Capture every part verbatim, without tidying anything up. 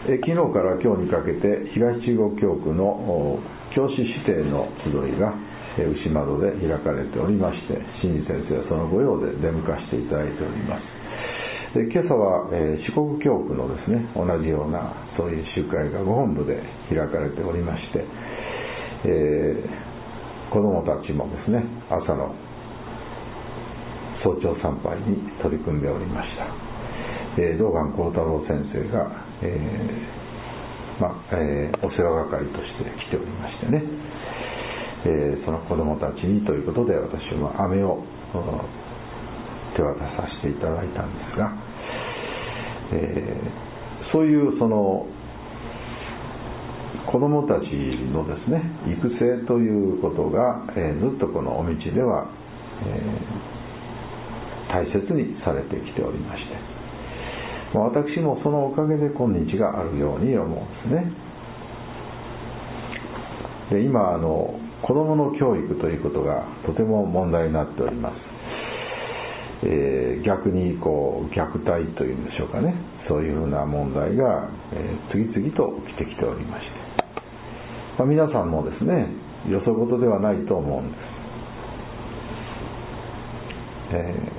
え昨日から今日にかけて東中国教区の教師指定の集いが牛窓で開かれておりまして、新次先生はその御用で出迎えしていただいております。で今朝は、えー、四国教区のですね同じようなそういう集会がご本部で開かれておりまして、えー、子どもたちもですね朝の早朝参拝に取り組んでおりました。えー、道元幸太郎先生が、えーまえー、お世話係として来ておりましてね、えー、その子どもたちにということで私は飴を手渡させていただいたんですが、えー、そういうその子どもたちのですね育成ということが、えー、ずっとこのお道では、えー、大切にされてきておりまして、私もそのおかげで今日があるように思うんですね。で今あの子どもの教育ということがとても問題になっております。えー、逆にこう虐待というんでしょうかね、そういうふうな問題が、えー、次々と起きてきておりまして、まあ、皆さんもですねよそ事ではないと思うんです。え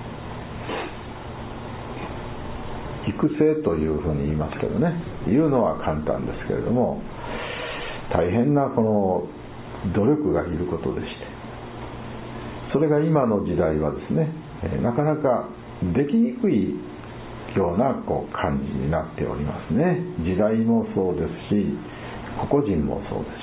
ー、育成というふうに言いますけどね、言うのは簡単ですけれども大変なこの努力がいることでして、それが今の時代はですねなかなかできにくいようなこう感じになっておりますね。時代もそうですし個々人もそうですし、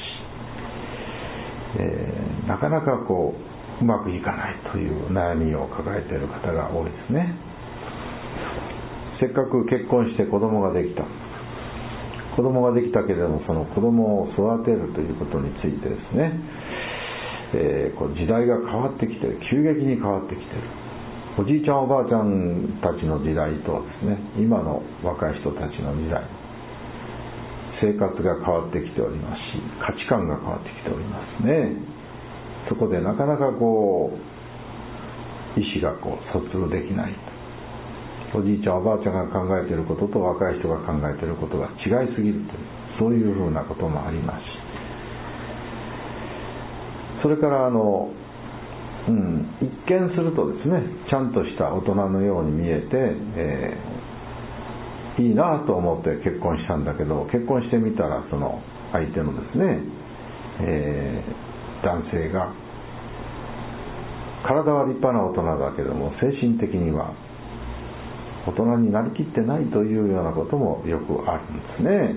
えー、なかなかこううまくいかないという悩みを抱えている方が多いですね。せっかく結婚して子供ができた子供ができたけれども、その子供を育てるということについてですね、えー、こう時代が変わってきてる、急激に変わってきてる。おじいちゃんおばあちゃんたちの時代とはですね今の若い人たちの時代、生活が変わってきておりますし価値観が変わってきておりますね。そこでなかなかこう意思がこう疎通できない、おじいちゃんおばあちゃんが考えていることと若い人が考えていることが違いすぎるという、そういうふうなこともありますし、それからあの、うん、一見するとですねちゃんとした大人のように見えて、えー、いいなと思って結婚したんだけど、結婚してみたらその相手のですね、えー、男性が体は立派な大人だけども精神的には大人になりきってないというようなこともよくあるんですね。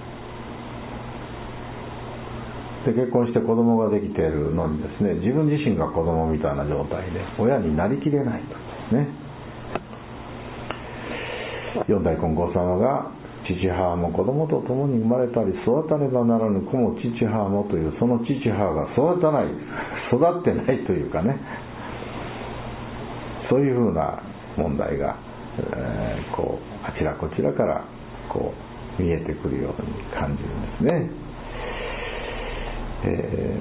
で結婚して子供ができているのにですね自分自身が子供みたいな状態で親になりきれないとですね、四代金剛様が父母も子供と共に生まれたり育たねばならぬ子も父母もという、その父母が育たない育ってないというかね、そういうふうな問題がえー、こうあちらこちらからこう見えてくるように感じるんですね。え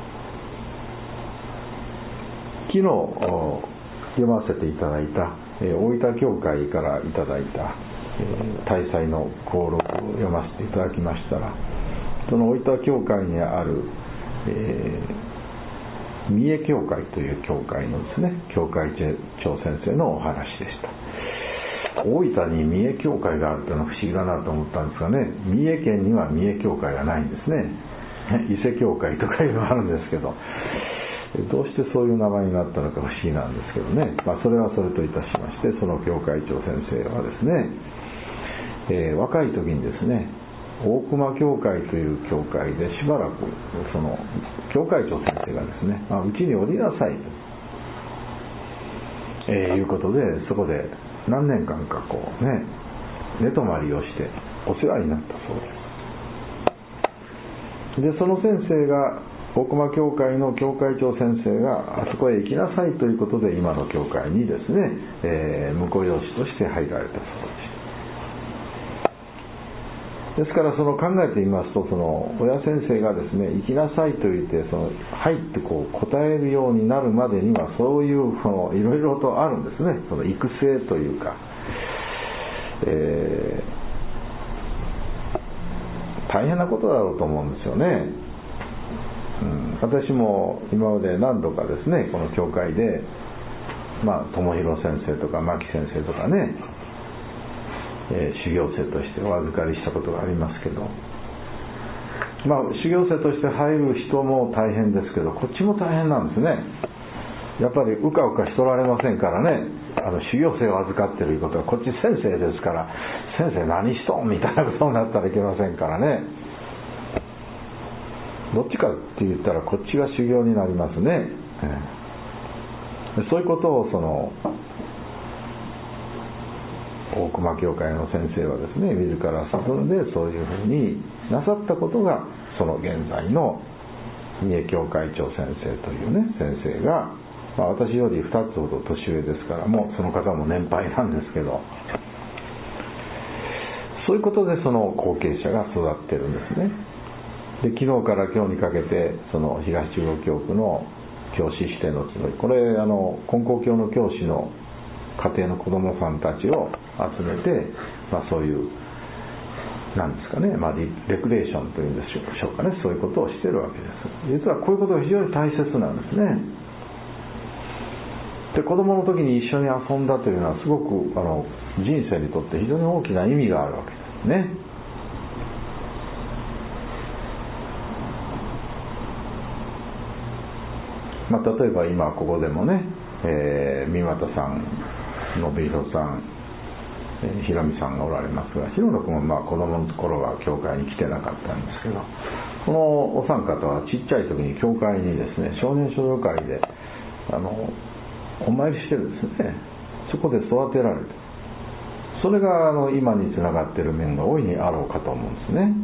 ー、昨日読ませていただいた、えー、大分教会からいただいた、えー、大祭の講録を読ませていただきましたら、その大分教会にある、えー、三重教会という教会のですね教会長先生のお話でした。大分に三重教会があるというのは不思議だなと思ったんですがね、三重県には三重教会がないんですね。伊勢教会とかいうのがあるんですけど、どうしてそういう名前になったのか不思議なんですけどね、まあ、それはそれといたしまして、その教会長先生はですね、えー、若い時にですね大熊教会という教会でしばらくその教会長先生がですね、まあ、うちにおりなさいと、えー、いうことでそこで何年間かこうね寝泊まりをしてお世話になったそうです。でその先生が大熊教会の教会長先生があそこへ行きなさいということで今の教会にですね、えー、婿養子として入られたそうです。ですからその考えてみますと、その親先生がですね行きなさいと言ってそのはいってこう答えるようになるまでにはそういうそのいろいろとあるんですね。その育成というか、え大変なことだろうと思うんですよね。うん、私も今まで何度かですね、この教会でまあ友広先生とか牧先生とかね、えー、修行生としてお預かりしたことがありますけど、まあ修行生として入る人も大変ですけど、こっちも大変なんですね。やっぱりうかうかしとられませんからね。あの修行生を預かってるいうことはこっち先生ですから、先生何しとんみたいなことになったらいけませんからね。どっちかって言ったらこっちが修行になりますね。そういうことをその大隈教会の先生はですね、自ら悟んでそういうふうになさったことが、その現在の三重教会長先生というね先生が、まあ、私よりふたつほど年上ですから、もうその方も年配なんですけど、そういうことでその後継者が育ってるんですね。で昨日から今日にかけてその東中央教区の教師指定の集い、これあの金光教の教師の家庭の子どもさんたちを集めて、まあ、そういうなんですかね、まあ、レクレーションというんでしょうかね、そういうことをしてるわけです。実はこういうことが非常に大切なんですね。で子供の時に一緒に遊んだというのはすごくあの人生にとって非常に大きな意味があるわけですね。まあ、例えば今ここでもね、えー、三股さん、信弘さん、えー、平見さんがおられますが、広野君はまあ子供の頃は教会に来てなかったんですけど、このお三方はちっちゃい時に教会にですね、少年少女会であのお参りしてるんですね。そこで育てられて、それがあの今につながっている面が大いにあろうかと思うんですね。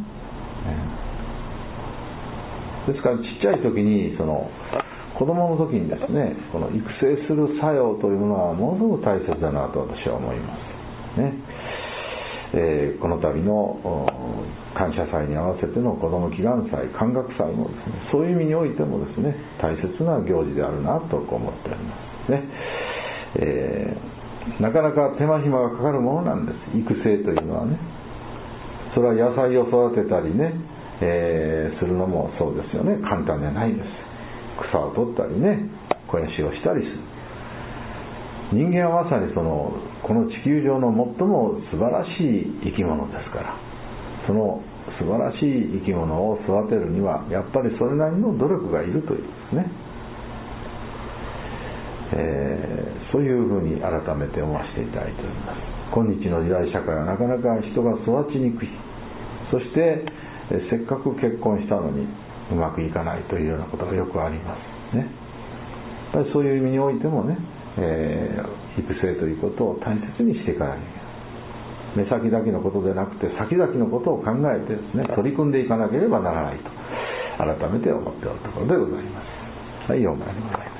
ですからちっちゃい時にその子供の時にですね、この育成する作用というものはものすごく大切だなと私は思いますね。えー、この度の感謝祭に合わせての子ども祈願祭、感覚祭もですね、そういう意味においてもですね、大切な行事であるなと思っておりますね。えー、なかなか手間暇がかかるものなんです、育成というのはね。それは野菜を育てたりね、えー、するのもそうですよね。簡単じゃないです。草を取ったりね、肥やしをしたりする。人間はまさにそのこの地球上の最も素晴らしい生き物ですから、その素晴らしい生き物を育てるにはやっぱりそれなりの努力がいるというですね、えー、そういうふうに改めて思わせていただいております。今日の時代社会はなかなか人が育ちにくい、そしてせっかく結婚したのにうまくいかないというようなことがよくありますね。やっぱりそういう意味においてもね、えー、育成ということを大切にしていかなきゃいけない。目先だけのことでなくて先々のことを考えてですね、取り組んでいかなければならないと改めて思っておるところでございます。はい、お参りでございます。